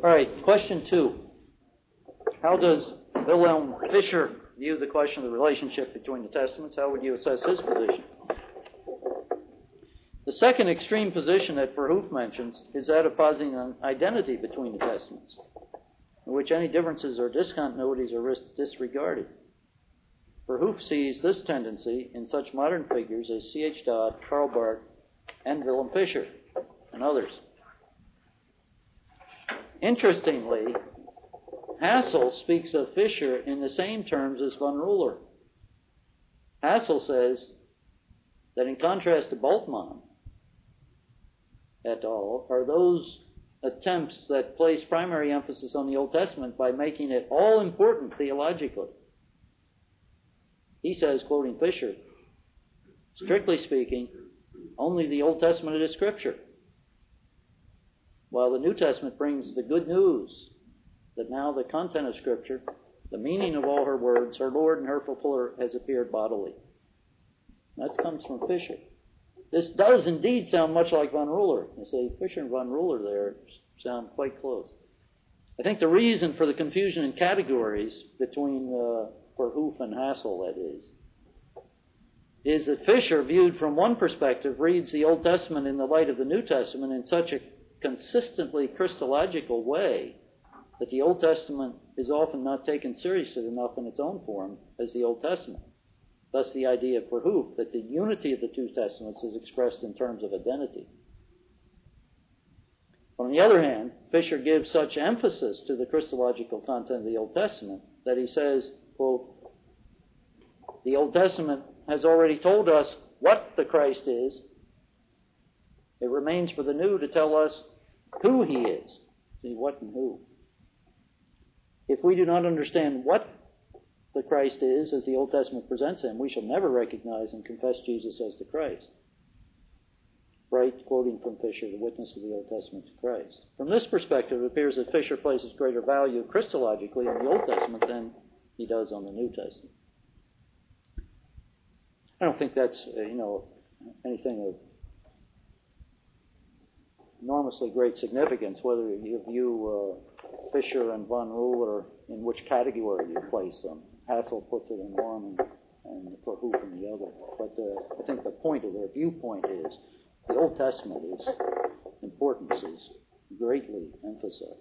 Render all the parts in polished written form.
All right, question 2. How does Wilhelm Fischer view the question of the relationship between the Testaments? How would you assess his position? The second extreme position that Verhoef mentions is that of positing an identity between the Testaments, in which any differences or discontinuities are disregarded. Verhoef sees this tendency in such modern figures as C.H. Dodd, Karl Barth, and Wilhelm Fischer, and others. Interestingly, Hassel speaks of Fischer in the same terms as von Ruler. Hassel says that in contrast to Bultmann et al. Are those attempts that place primary emphasis on the Old Testament by making it all important theologically. He says, quoting Fischer, strictly speaking, only the Old Testament is Scripture, while the New Testament brings the good news that now the content of Scripture, the meaning of all her words, her Lord and her fulfiller, has appeared bodily. That comes from Fischer. This does indeed sound much like von Ruler. You see, Fischer and von Ruler there sound quite close. I think the reason for the confusion in categories between Verhoef and Hassel, that is that Fischer, viewed from one perspective, reads the Old Testament in the light of the New Testament in such a consistently Christological way that the Old Testament is often not taken seriously enough in its own form as the Old Testament. Thus the idea for Verhoef that the unity of the two Testaments is expressed in terms of identity. On the other hand, Fischer gives such emphasis to the Christological content of the Old Testament that he says, quote, the Old Testament has already told us what the Christ is. It remains for the New to tell us who he is. See, what and who. If we do not understand what the Christ is as the Old Testament presents him, we shall never recognize and confess Jesus as the Christ. Bright, quoting from Fischer, the witness of the Old Testament to Christ. From this perspective, it appears that Fischer places greater value Christologically on the Old Testament than he does on the New Testament. I don't think that's, anything of enormously great significance, whether you view Fischer and von Ruler in which category you place them. Hassel puts it in one and Verhoef in the other. But I think the point of their viewpoint is the Old Testament's importance is greatly emphasized.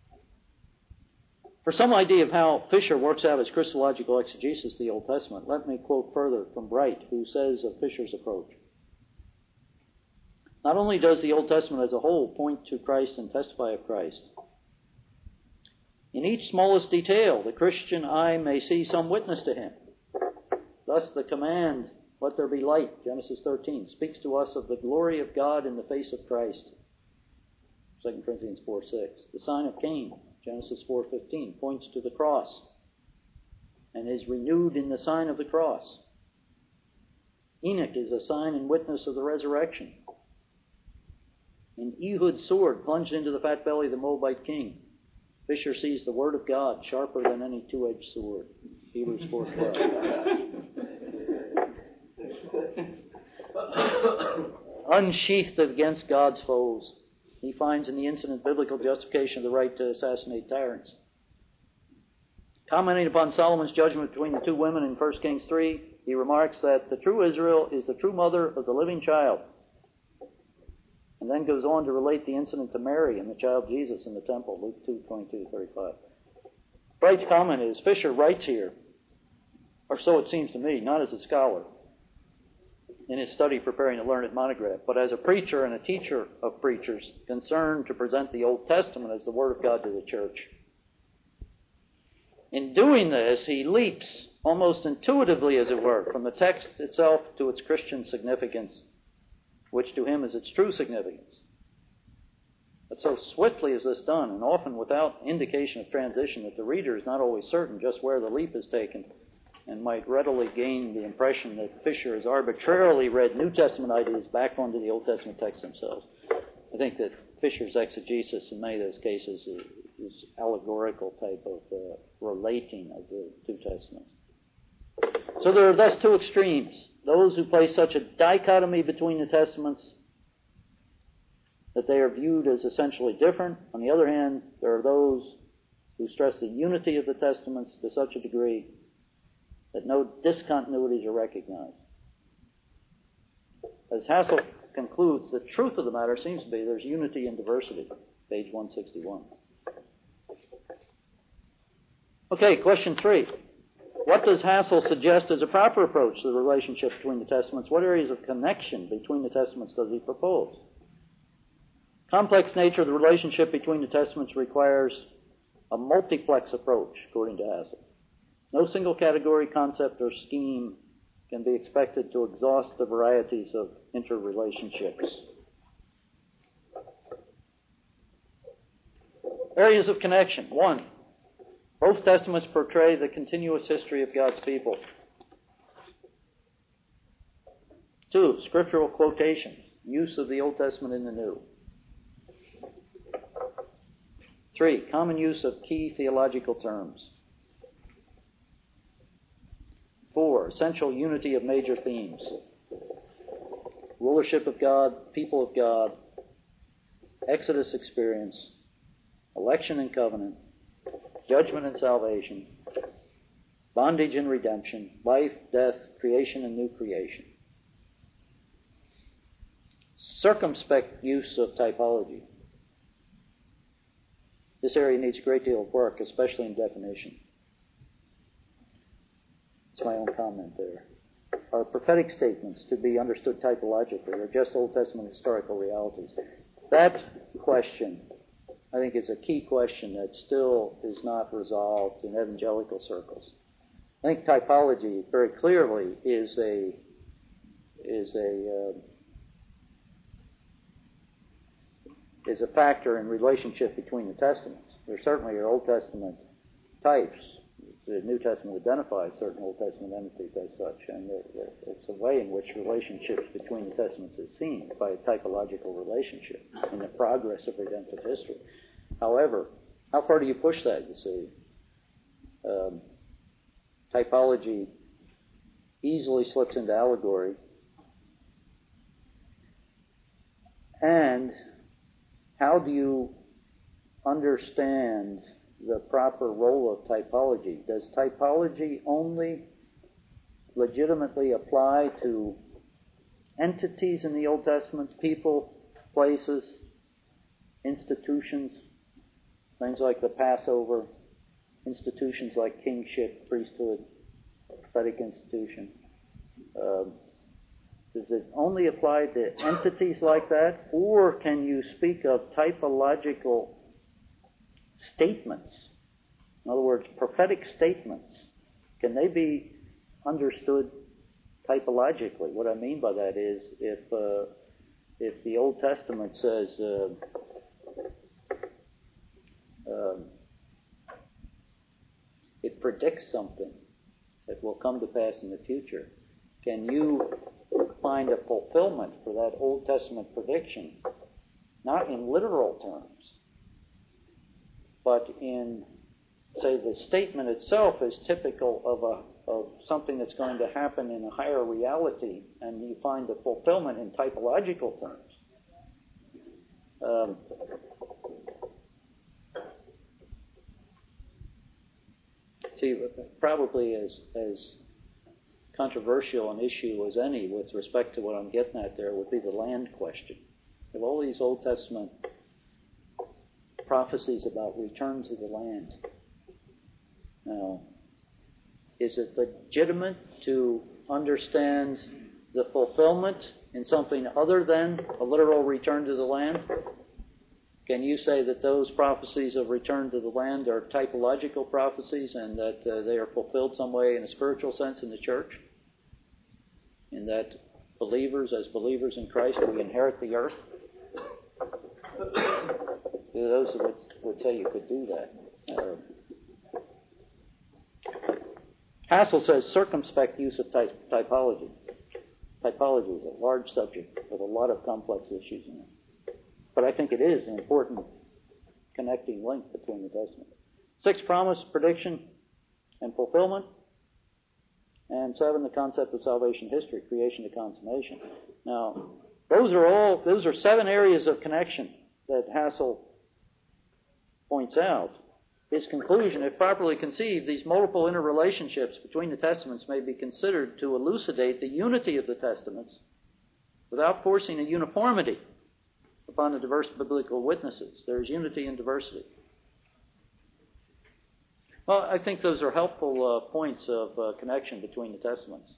For some idea of how Fischer works out his Christological exegesis of the Old Testament, let me quote further from Bright, who says of Fischer's approach. Not only does the Old Testament as a whole point to Christ and testify of Christ, in each smallest detail, the Christian eye may see some witness to him. Thus the command, let there be light, Genesis 13, speaks to us of the glory of God in the face of Christ, 2 Corinthians 4:6. The sign of Cain, Genesis 4:15, points to the cross and is renewed in the sign of the cross. Enoch is a sign and witness of the resurrection. In Ehud's sword plunged into the fat belly of the Moabite king, Fischer sees the word of God sharper than any two-edged sword. Hebrews 4:12. Unsheathed against God's foes, he finds in the incident biblical justification of the right to assassinate tyrants. Commenting upon Solomon's judgment between the two women in 1 Kings 3, he remarks that the true Israel is the true mother of the living child, and then goes on to relate the incident to Mary and the child Jesus in the temple, Luke 2:22-35. Bright's comment is, Fischer writes here, or so it seems to me, not as a scholar in his study preparing a learned monograph, but as a preacher and a teacher of preachers concerned to present the Old Testament as the Word of God to the church. In doing this, he leaps, almost intuitively as it were, from the text itself to its Christian significance, which to him is its true significance. But so swiftly is this done, and often without indication of transition, that the reader is not always certain just where the leap is taken, and might readily gain the impression that Fischer has arbitrarily read New Testament ideas back onto the Old Testament texts themselves. I think that Fischer's exegesis in many of those cases is allegorical type of relating of the two Testaments. So there are thus two extremes. Those who place such a dichotomy between the Testaments that they are viewed as essentially different. On the other hand, there are those who stress the unity of the Testaments to such a degree that no discontinuities are recognized. As Hassel concludes, the truth of the matter seems to be there's unity in diversity, page 161. Okay, question 3. What does Hassel suggest as a proper approach to the relationship between the Testaments? What areas of connection between the Testaments does he propose? Complex nature of the relationship between the Testaments requires a multiplex approach, according to Hassel. No single category, concept, or scheme can be expected to exhaust the varieties of interrelationships. Areas of connection. 1. Both Testaments portray the continuous history of God's people. 2. Scriptural quotations. Use of the Old Testament in the New. 3. Common use of key theological terms. 4. Essential unity of major themes. Rulership of God, people of God, Exodus experience, election and covenant, judgment and salvation, bondage and redemption, life, death, creation and new creation. Circumspect use of typology. This area needs a great deal of work, especially in definition. It's my own comment there. Are prophetic statements to be understood typologically or just Old Testament historical realities? That question, I think, is a key question that still is not resolved in evangelical circles. I think typology very clearly is a factor in relationship between the Testaments. There certainly are Old Testament types. The New Testament identifies certain Old Testament entities as such, and it's a way in which relationships between the Testaments is seen by a typological relationship in the progress of redemptive history. However, how far do you push that, you see? Typology easily slips into allegory, and how do you understand the proper role of typology? Does typology only legitimately apply to entities in the Old Testament, people, places, institutions, things like the Passover, institutions like kingship, priesthood, prophetic institution? Does it only apply to entities like that? Or can you speak of typological statements? In other words, prophetic statements. Can they be understood typologically? What I mean by that is if the Old Testament says it predicts something that will come to pass in the future, can you find a fulfillment for that Old Testament prediction, not in literal terms, but in, say, the statement itself is typical of something that's going to happen in a higher reality, and you find the fulfillment in typological terms? See, probably as controversial an issue as any with respect to what I'm getting at there would be the land question. Of all these Old Testament prophecies about return to the land, now, is it legitimate to understand the fulfillment in something other than a literal return to the land? Can you say that those prophecies of return to the land are typological prophecies and that they are fulfilled some way in a spiritual sense in the church? In that believers, as believers in Christ, we inherit the earth? Those would say you could do that. Hassel says circumspect use of typology. Typology is a large subject with a lot of complex issues in it. But I think it is an important connecting link between the Testaments. 6, promise, prediction, and fulfillment. And 7, the concept of salvation history, creation to consummation. Now, Those are 7 areas of connection that Hassel points out. His conclusion, if properly conceived, these multiple interrelationships between the Testaments may be considered to elucidate the unity of the Testaments without forcing a uniformity upon the diverse biblical witnesses. There is unity in diversity. Well, I think those are helpful points of connection between the Testaments.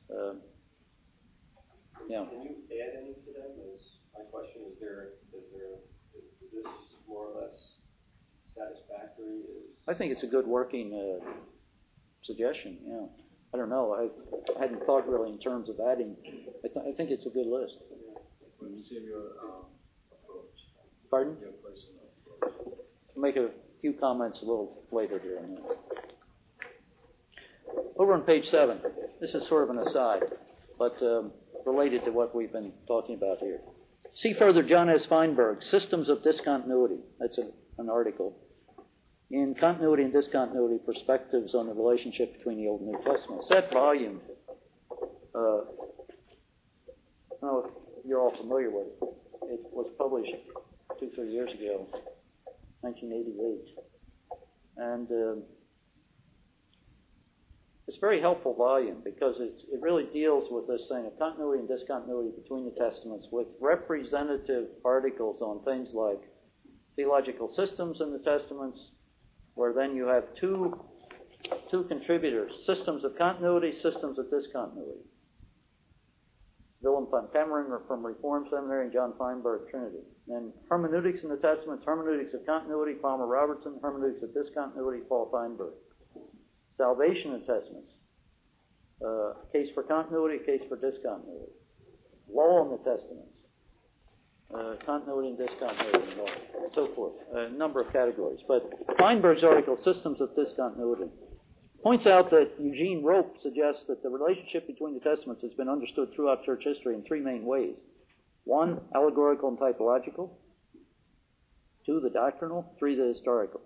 Yeah. Can you add any to them? My question is this more or less satisfactory? I think it's a good working suggestion. Yeah. I don't know. I hadn't thought really in terms of adding. I think it's a good list. When you see your approach. Pardon? Your personal approach. I'll make a few comments a little later here. Over on page 7, this is sort of an aside, but related to what we've been talking about here. See further John S. Feinberg, Systems of Discontinuity. That's an article. In Continuity and Discontinuity, Perspectives on the Relationship between the Old and New Testaments. That volume, I don't know if you're all familiar with it. It was published 2-3 years ago, 1988. And it's a very helpful volume because it really deals with this thing of continuity and discontinuity between the Testaments with representative articles on things like theological systems in the Testaments, where then you have two contributors, systems of continuity, systems of discontinuity. Willem van Cameron from Reformed Seminary and John Feinberg, Trinity. And hermeneutics in the Testaments, hermeneutics of continuity, Palmer Robertson, hermeneutics of discontinuity, Paul Feinberg. Salvation in Testaments, case for continuity, case for discontinuity. Law in the Testaments, continuity and discontinuity, and law, and so forth. A number of categories. But Feinberg's article, Systems of Discontinuity, points out that Eugene Rope suggests that the relationship between the Testaments has been understood throughout church history in 3 main ways. 1, allegorical and typological. 2, the doctrinal. 3, the historical.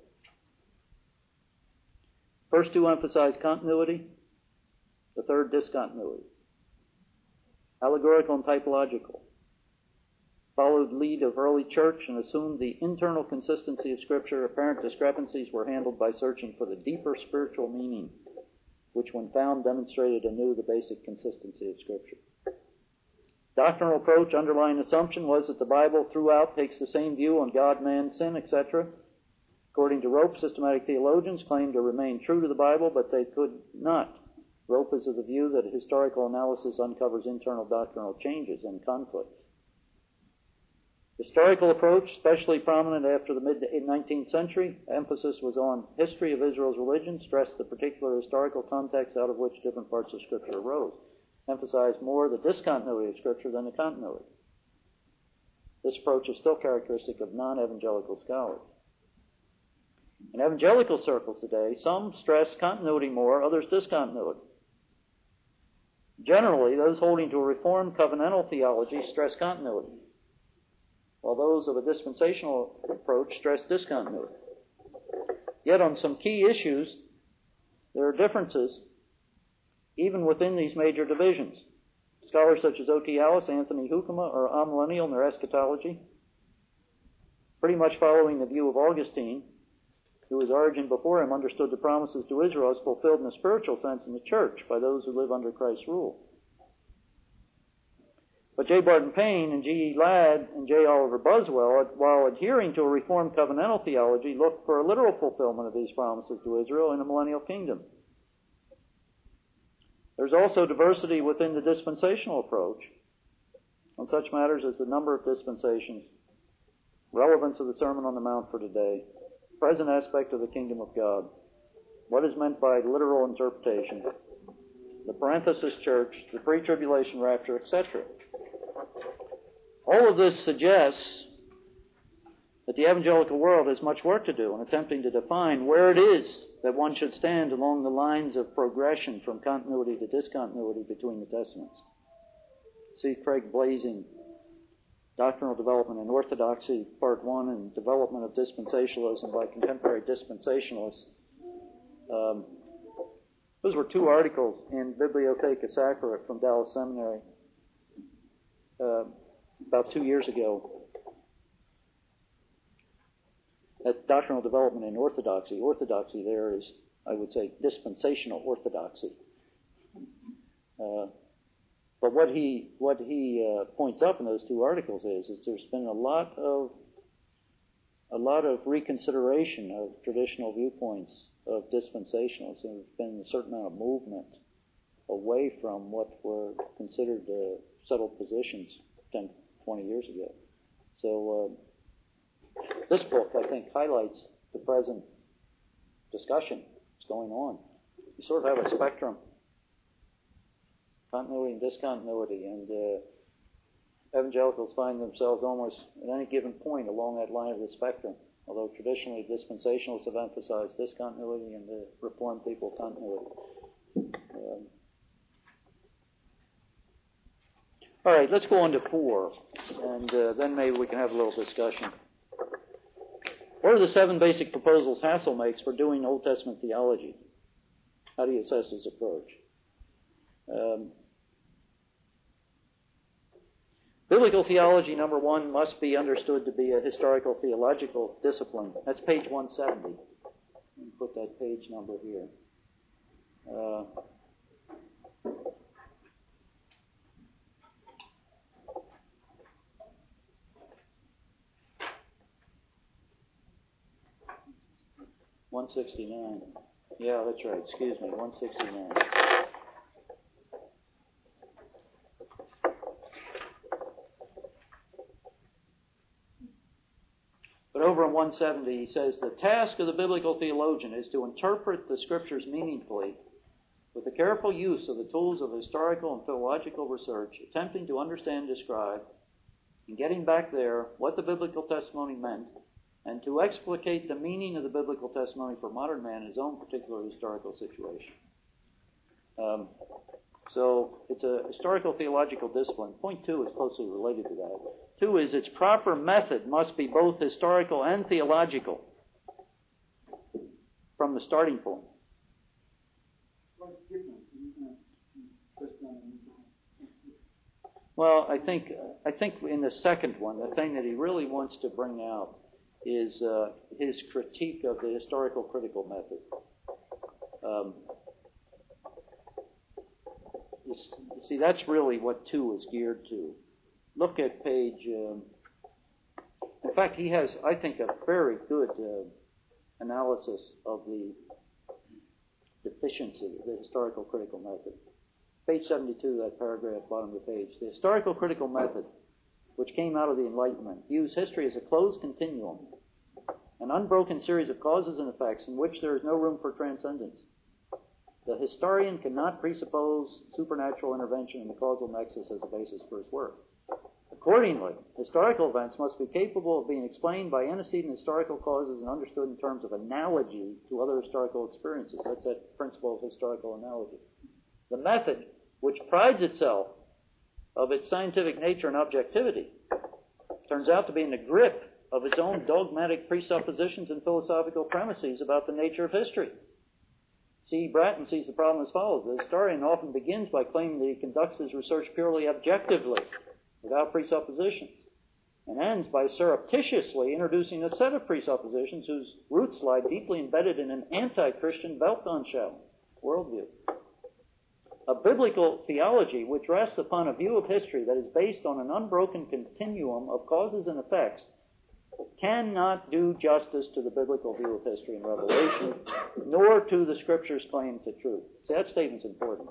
First 2 emphasize continuity. The third, discontinuity. Allegorical and typological followed lead of early church and assumed the internal consistency of Scripture. Apparent discrepancies were handled by searching for the deeper spiritual meaning, which when found demonstrated anew the basic consistency of Scripture. Doctrinal approach, underlying assumption, was that the Bible throughout takes the same view on God, man, sin, etc. According to Rope, systematic theologians claim to remain true to the Bible, but they could not. Rope is of the view that historical analysis uncovers internal doctrinal changes and conflicts. Historical approach, especially prominent after the mid-19th century, emphasis was on history of Israel's religion, stressed the particular historical context out of which different parts of Scripture arose, emphasized more the discontinuity of Scripture than the continuity. This approach is still characteristic of non-evangelical scholars. In evangelical circles today, some stress continuity more, others discontinuity. Generally, those holding to a Reformed covenantal theology stress continuity, while those of a dispensational approach stress discontinuity. Yet on some key issues, there are differences even within these major divisions. Scholars such as O.T. Alice, Anthony Hoekema are amillennial in their eschatology, pretty much following the view of Augustine, who, as Origen before him, understood the promises to Israel as fulfilled in a spiritual sense in the church by those who live under Christ's rule. But J. Barton Payne and G. E. Ladd and J. Oliver Buswell, while adhering to a Reformed covenantal theology, look for a literal fulfillment of these promises to Israel in a millennial kingdom. There's also diversity within the dispensational approach on such matters as the number of dispensations, relevance of the Sermon on the Mount for today, present aspect of the kingdom of God, what is meant by literal interpretation, the parenthesis church, the pre-tribulation rapture, etc. All of this suggests that the evangelical world has much work to do in attempting to define where it is that one should stand along the lines of progression from continuity to discontinuity between the Testaments. See Craig Blazing, Doctrinal Development in Orthodoxy, Part 1, and Development of Dispensationalism by Contemporary Dispensationalists. Those were 2 articles in Bibliotheca Sacra from Dallas Seminary. about 2 years ago at Doctrinal Development in Orthodoxy. Orthodoxy there is, I would say, dispensational orthodoxy. But what he points up in those 2 articles is there's been a lot of reconsideration of traditional viewpoints of dispensationalism. There's been a certain amount of movement away from what were considered settled positions 10, 20 years ago. So this book, I think, highlights the present discussion that's going on. You sort of have a spectrum, continuity and discontinuity, and evangelicals find themselves almost at any given point along that line of the spectrum, although traditionally dispensationalists have emphasized discontinuity and the Reformed people continuity. All right, let's go on to 4, and then maybe we can have a little discussion. What are the 7 basic proposals Hassel makes for doing Old Testament theology? How do you assess his approach? Biblical theology, number 1, must be understood to be a historical theological discipline. That's page 170. Let me put that page number here. 169. Yeah, that's right. Excuse me, 169. But over in 170, he says, the task of the biblical theologian is to interpret the Scriptures meaningfully with the careful use of the tools of historical and philological research, attempting to understand, describe, and getting back there what the biblical testimony meant, and to explicate the meaning of the biblical testimony for modern man in his own particular historical situation. So it's a historical theological discipline. Point 2 is closely related to that. 2 is its proper method must be both historical and theological from the starting point. What's different? Well, I think in the second one, the thing that he really wants to bring out is his critique of the historical critical method. You see, that's really what 2 is geared to. Look at page... in fact, he has, I think, a very good analysis of the deficiency of the historical critical method. Page 72, that paragraph, bottom of the page. The historical critical method, which came out of the Enlightenment, views history as a closed continuum, an unbroken series of causes and effects in which there is no room for transcendence. The historian cannot presuppose supernatural intervention in the causal nexus as a basis for his work. Accordingly, historical events must be capable of being explained by antecedent historical causes and understood in terms of analogy to other historical experiences. That's that principle of historical analogy. The method, which prides itself of its scientific nature and objectivity, turns out to be in the grip of its own dogmatic presuppositions and philosophical premises about the nature of history. C. Bratton sees the problem as follows. The historian often begins by claiming that he conducts his research purely objectively, without presuppositions, and ends by surreptitiously introducing a set of presuppositions whose roots lie deeply embedded in an anti-Christian Weltanschauung worldview. A biblical theology which rests upon a view of history that is based on an unbroken continuum of causes and effects cannot do justice to the biblical view of history and revelation, nor to the Scripture's claim to truth. See, that statement's important.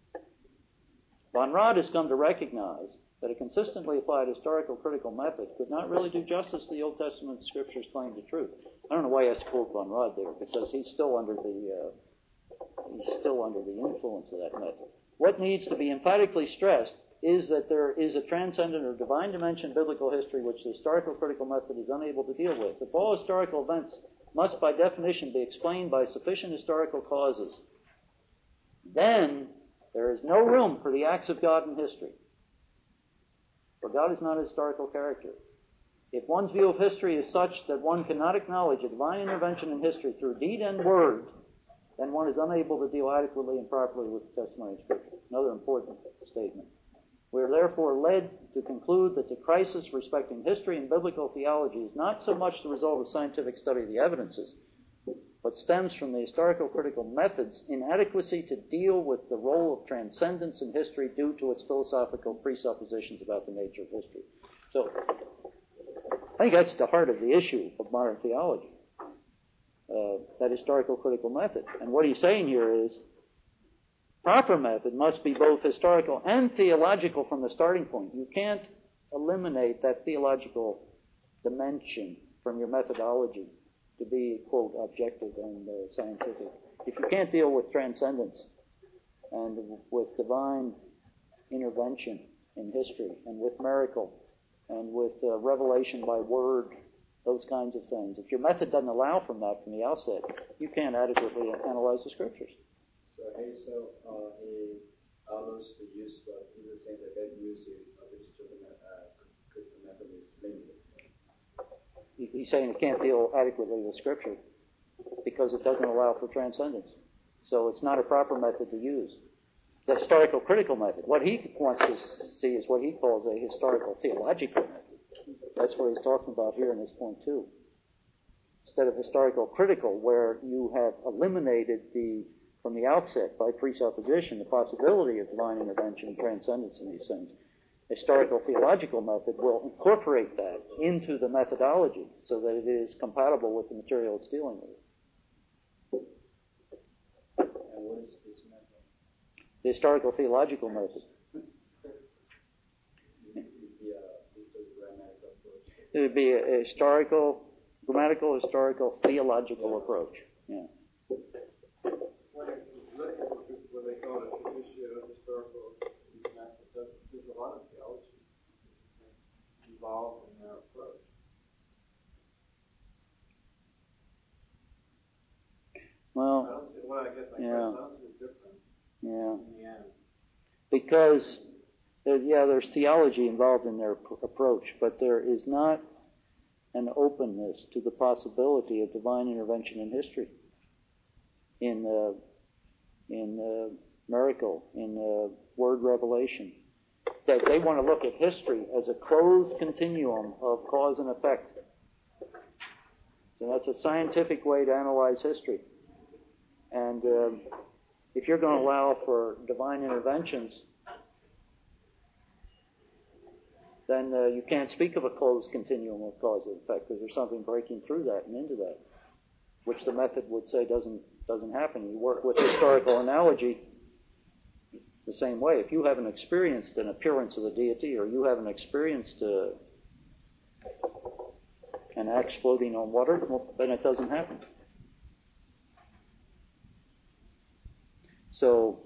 Von Rad has come to recognize that a consistently applied historical critical method could not really do justice to the Old Testament Scripture's claim to truth. I don't know why I quote Von Rad there, because he's still under the influence of that method. What needs to be emphatically stressed is that there is a transcendent or divine dimension in biblical history which the historical critical method is unable to deal with. If all historical events must by definition be explained by sufficient historical causes, then there is no room for the acts of God in history. For God is not a historical character. If one's view of history is such that one cannot acknowledge a divine intervention in history through deed and word, then one is unable to deal adequately and properly with the testimony of Scripture. Another important statement. We are therefore led to conclude that the crisis respecting history and biblical theology is not so much the result of scientific study of the evidences, but stems from the historical critical method's inadequacy to deal with the role of transcendence in history due to its philosophical presuppositions about the nature of history. So, I think that's the heart of the issue of modern theology, that historical critical method. And what he's saying here is, proper method must be both historical and theological from the starting point. You can't eliminate that theological dimension from your methodology to be, quote, objective and scientific. If you can't deal with transcendence and with divine intervention in history and with miracle and with revelation by word, those kinds of things, if your method doesn't allow from that from the outset, you can't adequately analyze the Scriptures. So he allows the use, but he's saying that use of the historical critical method is limited. He's saying it can't deal adequately with Scripture because it doesn't allow for transcendence. So it's not a proper method to use. The historical critical method, what he wants to see is what he calls a historical theological method. That's what he's talking about here in this point too. Instead of historical critical, where you have eliminated from the outset, by presupposition, the possibility of divine intervention and transcendence in these things. Historical theological method will incorporate that into the methodology so that it is compatible with the material it's dealing with. And what is this method? The historical theological method. It would be a historical, grammatical, historical, theological approach. Yeah. When they call it traditional historical method, there's a lot of theology involved in their approach. Well, I don't see what I guess I yeah. don't see the difference Yeah. in the end. Because, there's theology involved in their approach, but there is not an openness to the possibility of divine intervention in history, in miracle, in word revelation. That they want to look at history as a closed continuum of cause and effect. So that's a scientific way to analyze history. And if you're going to allow for divine interventions, then you can't speak of a closed continuum of cause and effect, because there's something breaking through that and into that, which the method would say doesn't happen. You work with historical analogy the same way. If you haven't experienced an appearance of the deity, or you haven't experienced an axe floating on water, well, then it doesn't happen. So,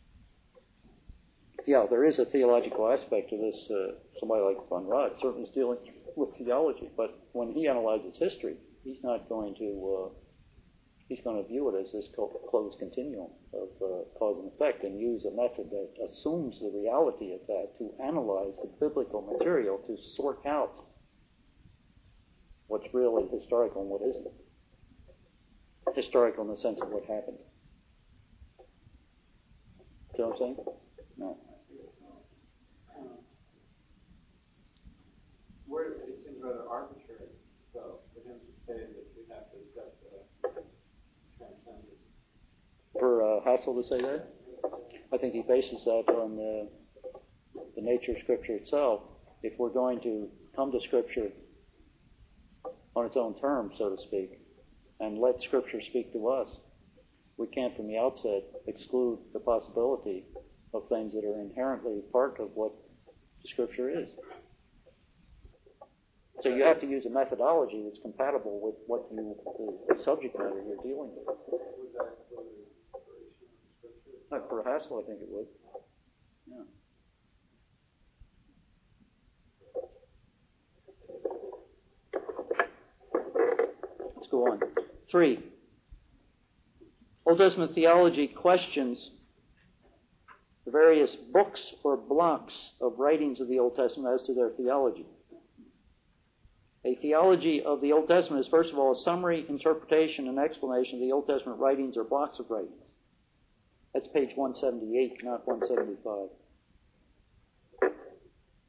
yeah, there is a theological aspect to this. Somebody like Von Rad certainly is dealing with theology, but when he analyzes history, he's not going to. He's going to view it as this closed continuum of cause and effect, and use a method that assumes the reality of that to analyze the biblical material to sort out what's really historical and what isn't. Historical in the sense of what happened. See what I'm saying? No. Where it seems rather arbitrary, so for him to say that we have to accept the transcendence. For Hassel to say that? I think he bases that on the nature of Scripture itself. If we're going to come to Scripture on its own terms, so to speak, and let Scripture speak to us, we can't from the outset exclude the possibility of things that are inherently part of what the Scripture is. So you have to use a methodology that's compatible with what the subject matter you're dealing with. Would that include inspiration of Scripture? For Hassel, I think it would. Yeah. Let's go on. 3. Old Testament theology questions the various books or blocks of writings of the Old Testament as to their theology. A theology of the Old Testament is, first of all, a summary, interpretation, and explanation of the Old Testament writings or blocks of writings. That's page 178, not 175.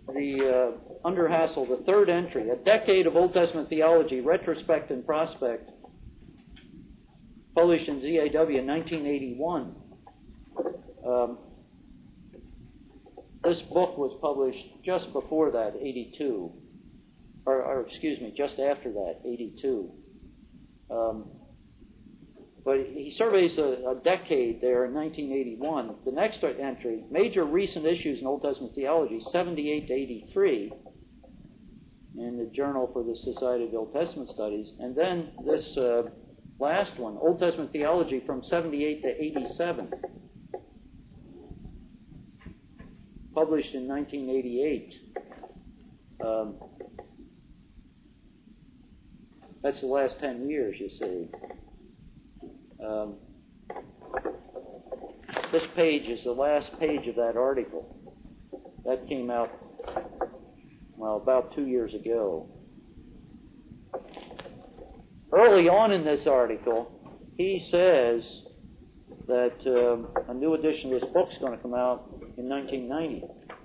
under Hassel, the third entry, A Decade of Old Testament Theology, Retrospect and Prospect, published in ZAW in 1981. This book was published just before that, 82. Or excuse me, just after that, 82. But he surveys a decade there in 1981. The next entry, Major Recent Issues in Old Testament Theology, 78 to 83, in the Journal for the Society of Old Testament Studies. And then this last one, Old Testament Theology from 78 to 87, published in 1988. That's the last 10 years, you see. This page is the last page of that article. That came out, well, about 2 years ago. Early on in this article, he says that a new edition of this book is going to come out in 1990.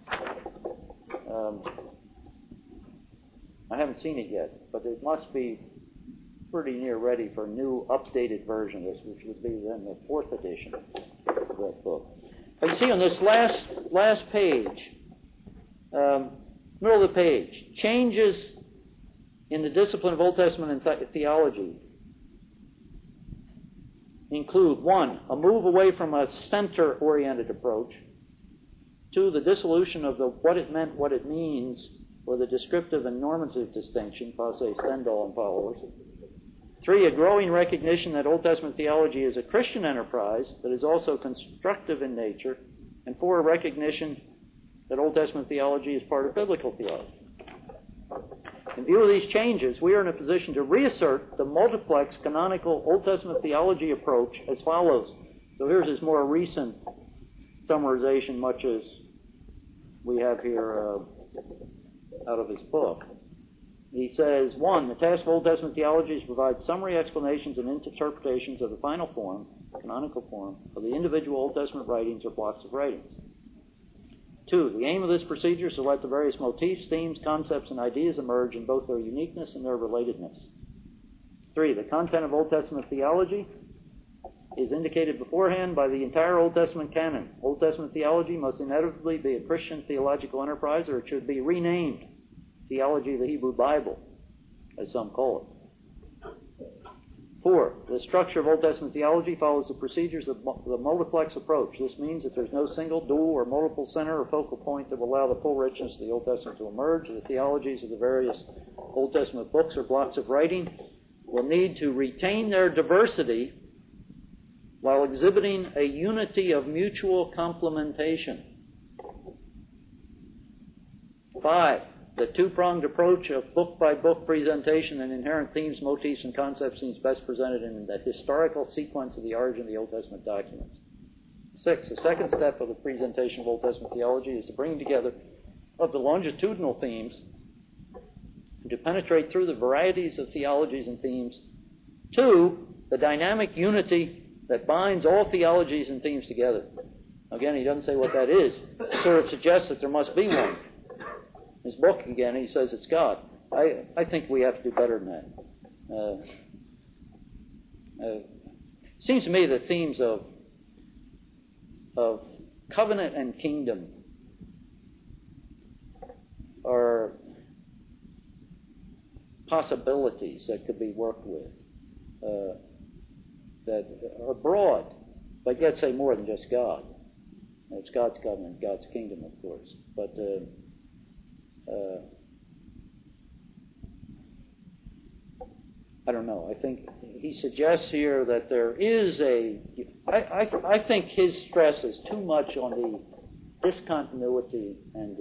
I haven't seen it yet, but it must be pretty near ready for a new updated version of this, which would be then the fourth edition of that book. But you see on this last page, middle of the page, changes in the discipline of Old Testament and theology include, 1, a move away from a center-oriented approach, 2, the dissolution of the what it meant, what it means, or the descriptive and normative distinction, Passe, Stendhal, and followers, 3, a growing recognition that Old Testament theology is a Christian enterprise that is also constructive in nature, and 4, a recognition that Old Testament theology is part of biblical theology. In view of these changes, we are in a position to reassert the multiplex canonical Old Testament theology approach as follows. So here's his more recent summarization, much as we have here out of his book. He says, 1, the task of Old Testament theology is to provide summary explanations and interpretations of the final form, canonical form, of the individual Old Testament writings or blocks of writings. 2, the aim of this procedure is to let the various motifs, themes, concepts, and ideas emerge in both their uniqueness and their relatedness. 3, the content of Old Testament theology is indicated beforehand by the entire Old Testament canon. Old Testament theology must inevitably be a Christian theological enterprise, or it should be renamed Theology of the Hebrew Bible, as some call it. 4, the structure of Old Testament theology follows the procedures of the multiplex approach. This means that there's no single, dual, or multiple center or focal point that will allow the full richness of the Old Testament to emerge. The theologies of the various Old Testament books or blocks of writing will need to retain their diversity while exhibiting a unity of mutual complementation. 5, the two-pronged approach of book-by-book presentation and inherent themes, motifs, and concepts seems best presented in the historical sequence of the origin of the Old Testament documents. 6, the second step of the presentation of Old Testament theology is the bringing together of the longitudinal themes and to penetrate through the varieties of theologies and themes to the dynamic unity that binds all theologies and themes together. Again, he doesn't say what that is. It sort of suggests that there must be one. His book, again, he says it's God. I think we have to do better than that. Seems to me that themes of covenant and kingdom are possibilities that could be worked with, that are broad, but yet say more than just God. It's God's covenant, God's kingdom, of course. But I don't know. I think he suggests here that there is I think his stress is too much on the discontinuity and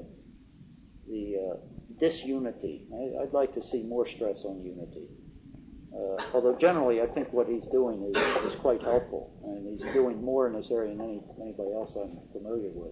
the disunity. I'd like to see more stress on unity. Although generally I think what he's doing is quite helpful, and he's doing more in this area than anybody else I'm familiar with.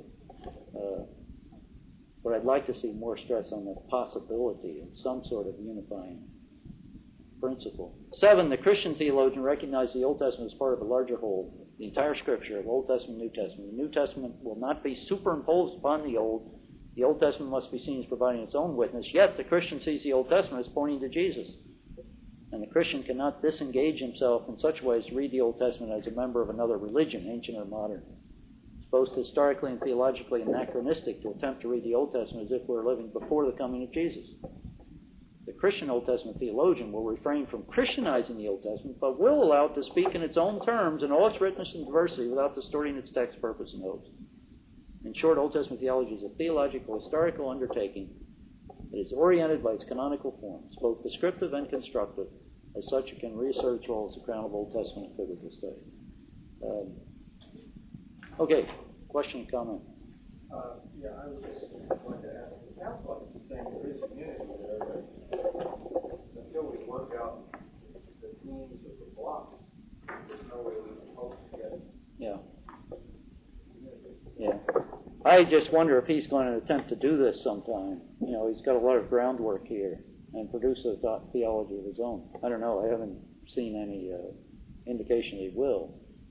But I'd like to see more stress on the possibility of some sort of unifying principle. 7, the Christian theologian recognized the Old Testament as part of a larger whole, the entire Scripture of Old Testament and New Testament. The New Testament will not be superimposed upon the Old, The Old Testament must be seen as providing its own witness, yet the Christian sees the Old Testament as pointing to Jesus. And the Christian cannot disengage himself in such ways to read the Old Testament as a member of another religion, ancient or modern. It's both historically and theologically anachronistic to attempt to read the Old Testament as if we were living before the coming of Jesus. The Christian Old Testament theologian will refrain from Christianizing the Old Testament, but will allow it to speak in its own terms in all its richness and diversity without distorting its text, purpose, and hopes. In short, Old Testament theology is a theological, historical undertaking that is oriented by its canonical forms, both descriptive and constructive. As such, it can reassert its role as a crown of Old Testament biblical study. Okay, question, comment? Yeah, I was just going to ask. It sounds like it's saying there is unity there, but until we work out the themes of the blocks, there's no way we can hope to get Yeah. unity. Yeah. I just wonder if he's going to attempt to do this sometime. You know, he's got a lot of groundwork here and produce a theology of his own. I don't know. I haven't seen any indication he will.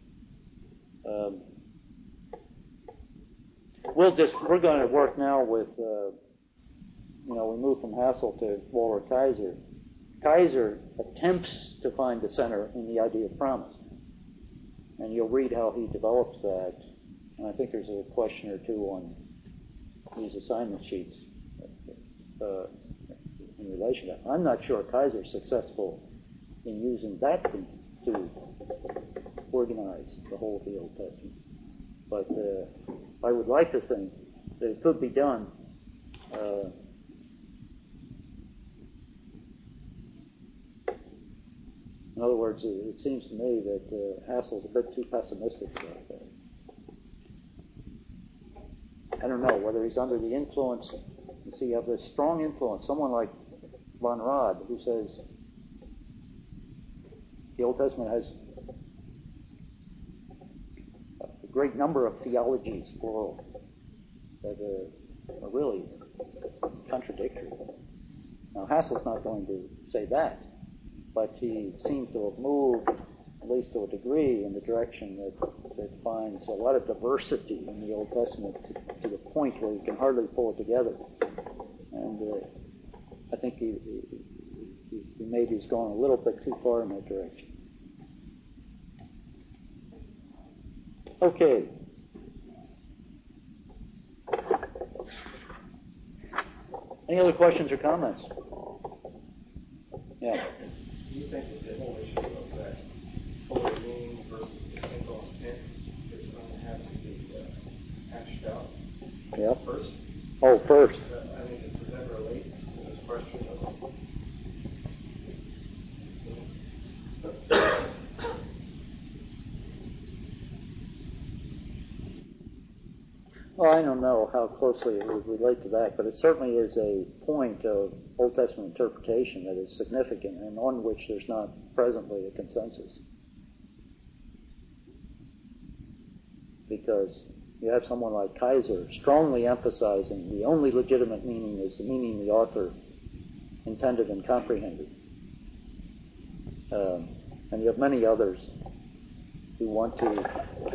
We're going to work now with, we move from Hassel to Walter Kaiser. Kaiser attempts to find the center in the idea of promise. And you'll read how he develops that. And I think there's a question or two on these assignment sheets in relation to that. I'm not sure Kaiser's successful in using that to organize the whole of the Old Testament. But I would like to think that it could be done. In other words, it seems to me that Hassel's a bit too pessimistic about that. I don't know whether he's under the influence. You see, you have this strong influence. Someone like Von Rad, who says the Old Testament has a great number of theologies, plural, that are really contradictory. Now, Hassel's not going to say that, but he seems to have moved, at least to a degree, in the direction that finds a lot of diversity in the Old Testament to the point where you can hardly pull it together. And I think he maybe has gone a little bit too far in that direction. Okay. Any other questions or comments? Yeah. Do you think that the whole issue of that fuller meaning versus the single intent is going to have to be hashed out first? Oh, first. Does that relate to this question of Well, I don't know how closely it would relate to that, but it certainly is a point of Old Testament interpretation that is significant and on which there's not presently a consensus. Because you have someone like Kaiser strongly emphasizing the only legitimate meaning is the meaning the author intended and comprehended. And you have many others who want to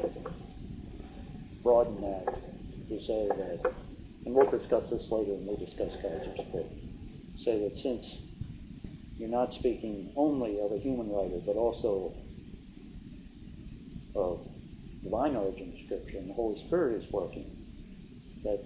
broaden that, to say that, and we'll discuss this later when we discuss Kaiser's book, say that since you're not speaking only of a human writer, but also of divine origin of Scripture, and the Holy Spirit is working, that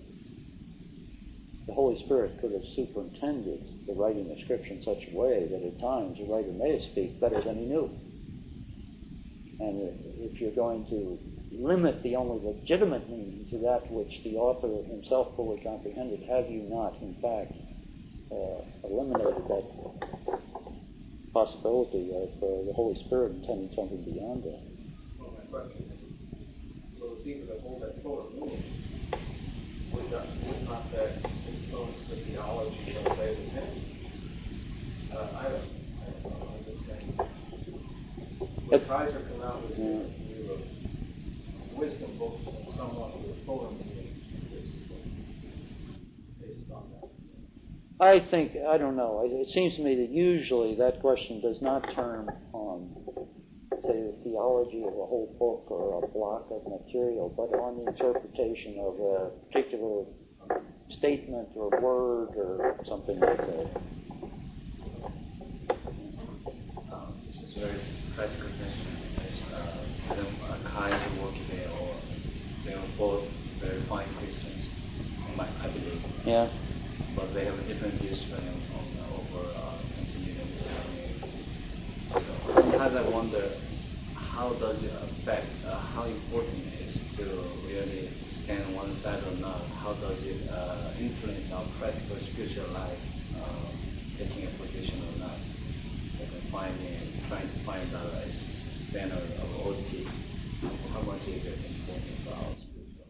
the Holy Spirit could have superintended the writing of Scripture in such a way that at times the writer may speak better than he knew. And if you're going to limit the only legitimate meaning to that which the author himself fully comprehended, have you not, in fact, eliminated that possibility of the Holy Spirit intending something beyond that? Well, my question is, so it's either to hold that fuller meaning, would not that influence the theology of, say, the text? I don't know, I'm just saying. Would Kaiser come out with a view of wisdom books and someone with a fuller meaning based on that? I don't know. It seems to me that usually that question does not turn on, say, the theology of a whole book or a block of material, but on the interpretation of a particular statement or word or something like that? This is a very practical question. Kai's work there, or they are both very fine Christians, I believe. Yeah. But they have different views over continuing this journey. So sometimes I wonder, how does it affect, how important it is to really stand one side or not? How does it influence our practical spiritual life, taking a position or not? Trying to find out a center of OT. How much is it important for our spiritual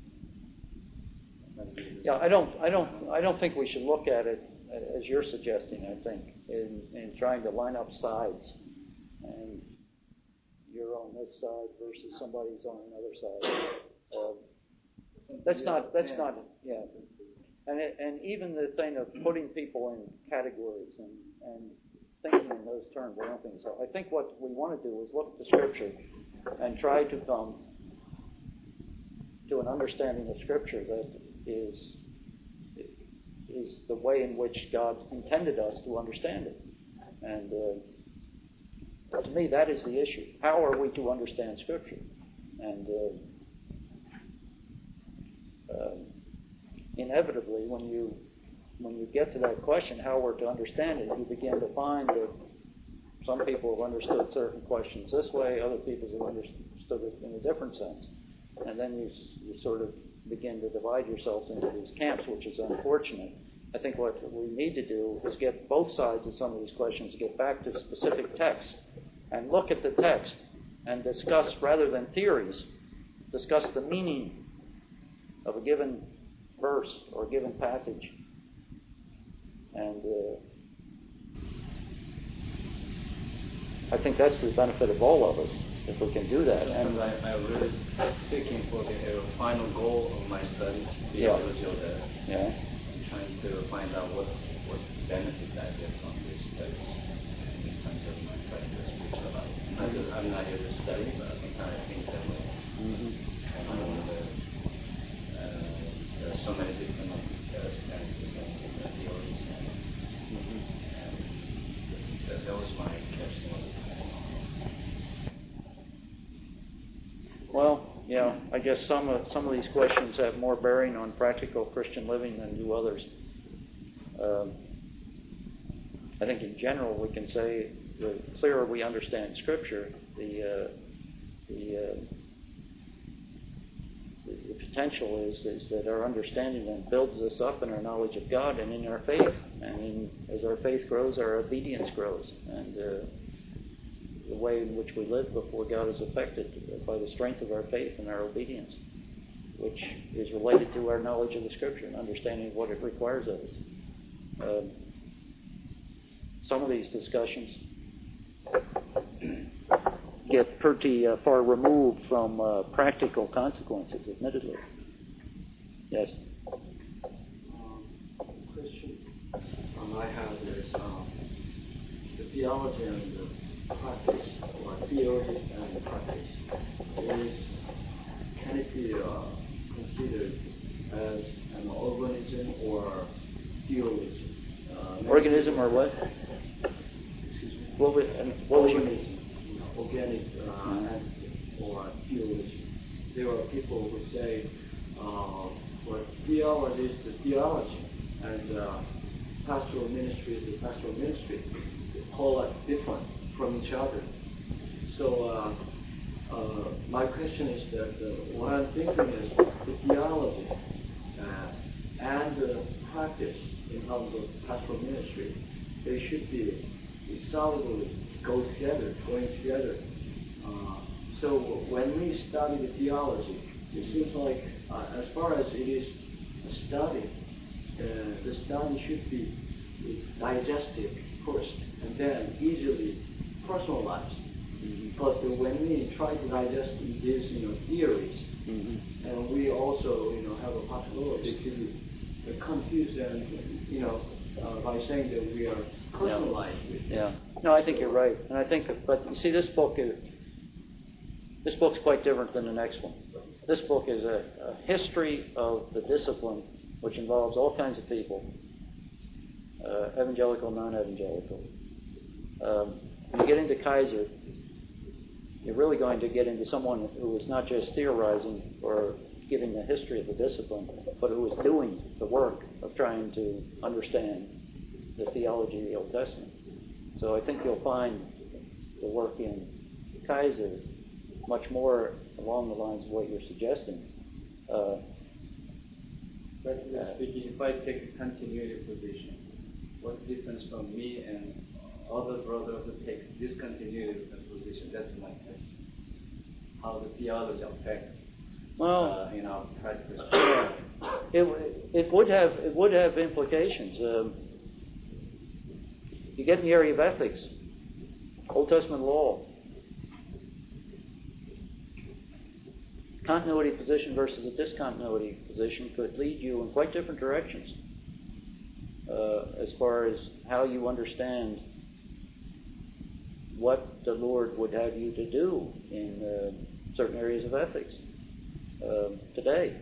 life? Yeah, I don't think we should look at it as you're suggesting. I think in trying to line up sides, and you're on this side versus somebody's on another side. That's not. Yeah. And even the thing of putting people in categories and thinking in those terms, I don't think so. I think what we want to do is look at the Scripture and try to come to an understanding of Scripture that is the way in which God intended us to understand it. And to me, that is the issue. How are we to understand Scripture? And inevitably, when you get to that question, how we're to understand it, you begin to find that some people have understood certain questions this way, other people have understood it in a different sense. And then you sort of begin to divide yourselves into these camps, which is unfortunate. I think what we need to do is get both sides of some of these questions, get back to specific texts, and look at the text and discuss, rather than theories, discuss the meaning of a given verse or a given passage. And I think that's the benefit of all of us, if we can do that. And I'm really seeking for the final goal of my studies, theology of that. Yeah. I'm trying to find out what benefit I get from these studies in terms of my practical spiritual life. I'm not here to study, but I think that way. There are so many different stances and theories. And that was my question. Well, yeah, I guess some of these questions have more bearing on practical Christian living than do others. I think in general we can say the clearer we understand Scripture, the potential is that our understanding then builds us up in our knowledge of God and in our faith. And as our faith grows, our obedience grows. And the way in which we live before God is affected by the strength of our faith and our obedience, which is related to our knowledge of the Scripture and understanding of what it requires of us. Some of these discussions get pretty far removed from practical consequences, admittedly. Yes? Question I have is the theology and the practice, or theory and practice, can it be considered as an organism or theology? Organism or what? Excuse me. What was your organism, organic entity or theology. There are people who say, well, theology is the theology, and pastoral ministry is the pastoral ministry. They call it different from each other. So my question is that what I'm thinking is the theology and the practice in terms of pastoral ministry, they should be solidly going together. So when we study the theology, it seems like as far as it is a study, the study should be digested first and then easily personalized. But when we try to digest these theories, and we also have a possibility to be confused and by saying that we are personalized with it. Yeah. No, I think you're right, and I think, but you see, this book's quite different than the next one. This book is a history of the discipline which involves all kinds of people, evangelical, non-evangelical. When you get into Kaiser, you're really going to get into someone who is not just theorizing or giving the history of the discipline, but who is doing the work of trying to understand the theology of the Old Testament. So I think you'll find the work in Kaiser much more along the lines of what you're suggesting. Practically speaking, if I take a continuity position, what's the difference from me and other brother who takes discontinuity position? That's my question. How the theology affects in our practice. It would have implications. You get in the area of ethics, Old Testament law, continuity position versus a discontinuity position could lead you in quite different directions as far as how you understand what the Lord would have you to do in certain areas of ethics today.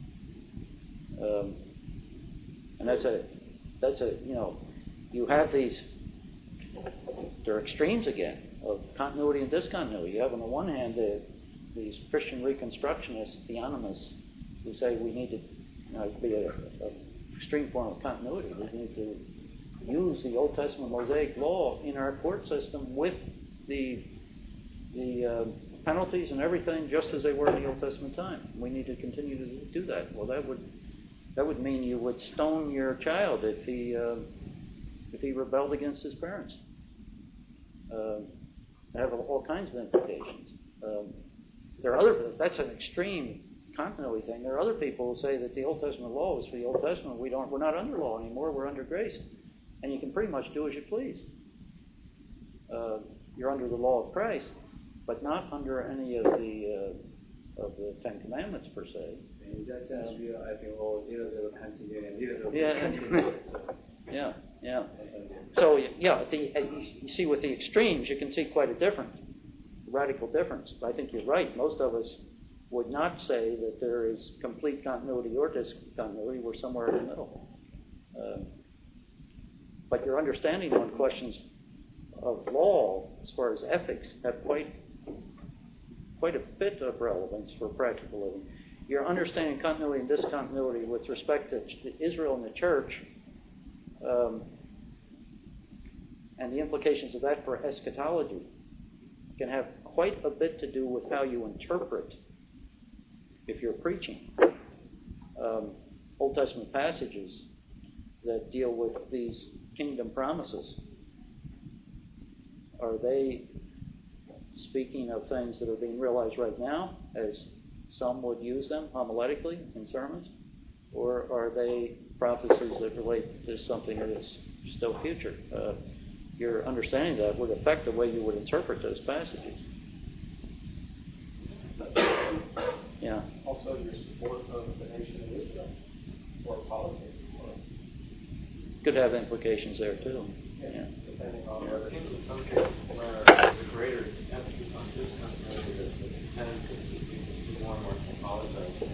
And that's a you have these, they're extremes again of continuity and discontinuity. You have on the one hand these Christian Reconstructionists, theonomists, who say we need to be an extreme form of continuity. We need to use the Old Testament Mosaic law in our court system with the penalties and everything just as they were in the Old Testament time. We need to continue to do that. Well, that would mean you would stone your child if he rebelled against his parents. Have all kinds of implications. That's an extreme continuity thing. There are other people who say that the Old Testament law is for the Old Testament. We're not under law anymore. We're under grace, and you can pretty much do as you please. You're under the law of Christ, but not under any of the Ten Commandments per se. In that sense, I think all little continue and little discontinue. Yeah. So you see with the extremes, you can see quite a radical difference. I think you're right. Most of us would not say that there is complete continuity or discontinuity. We're somewhere in the middle. But your understanding on questions of law, as far as ethics, have quite a bit of relevance for practical living. Your understanding continuity and discontinuity with respect to Israel and the church, and the implications of that for eschatology, can have quite a bit to do with how you interpret, if you're preaching, Old Testament passages that deal with these kingdom promises. Are they speaking of things that are being realized right now, as some would use them homiletically in sermons? Or are they prophecies that relate to something that is still future? Your understanding of that would affect the way you would interpret those passages. Yeah. Also, your support of the nation of Israel or politics. Could have implications there too. Yeah. Depending on I whether think in some cases where there's a greater emphasis on discontinuity, the tendency to be more and more apologize.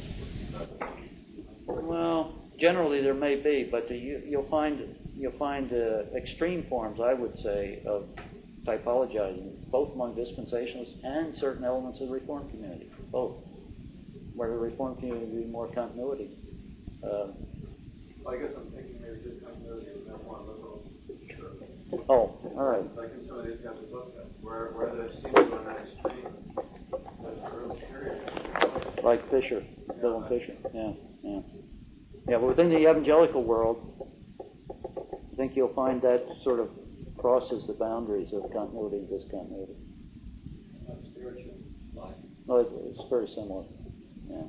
Well, generally there may be, but you'll find extreme forms, I would say, of typologizing, both among dispensationalists and certain elements of the Reformed community, both, where the Reformed community would be more continuity. Well, I guess I'm thinking maybe discontinuity is more liberal. Sure. Oh, all right. Like in some of these guys we looked at, where they seem to go in that extreme. That's really curious. Like Fisher, Bill and Fisher. Yeah, but within the evangelical world, I think you'll find that sort of crosses the boundaries of continuity and discontinuity. Spiritual life. No, it's very similar. Yeah.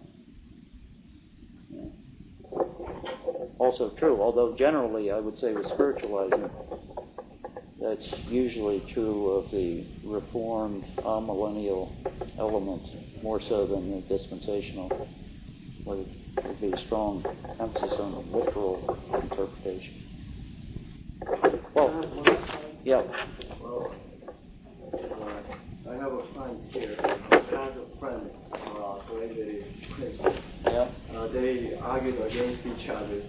Also true, although generally I would say with spiritualizing, that's usually true of the Reformed amillennial element more so than the dispensational, where there would be a strong emphasis on literal interpretation. Well, yeah. Well, I have a friend here. I have a friend, Gregory Prince. Yeah. they argued against each other.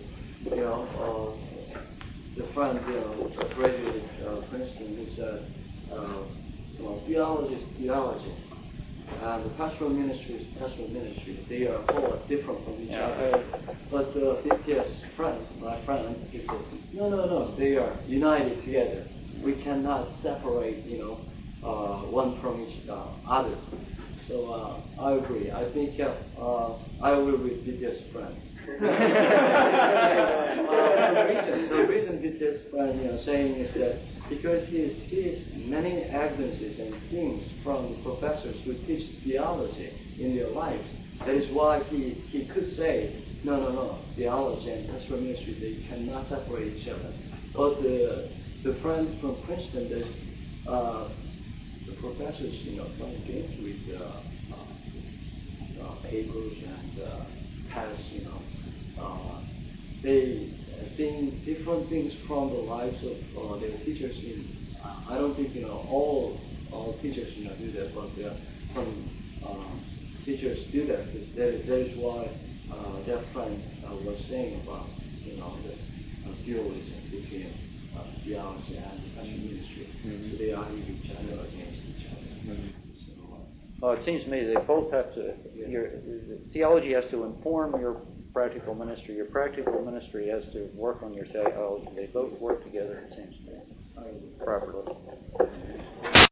The friend, a graduate Princeton, who said, theology is theology, and the pastoral ministry is pastoral ministry. They are all different from each other. But BTS friend, my friend, he said, no, they are united together. We cannot separate, one from each other. So I agree. I think I agree with BTS friend. The reason BTS friend saying is that because he sees many evidences and things from the professors who teach theology in their lives. That is why he could say, no, theology and pastoral ministry, they cannot separate each other. But the friend from Princeton, the professors, from Cambridge with papers and tests, they seeing different things from the lives of their teachers. I don't think all teachers do that, but some teachers do that. That is why that friend was saying about the dualism between theology and the pastoral ministry. So they argue each other against each other. Well, it seems to me they both have to. Your theology has to inform your practical ministry. Your practical ministry has to work on your theology. They both work together, it seems to me, properly.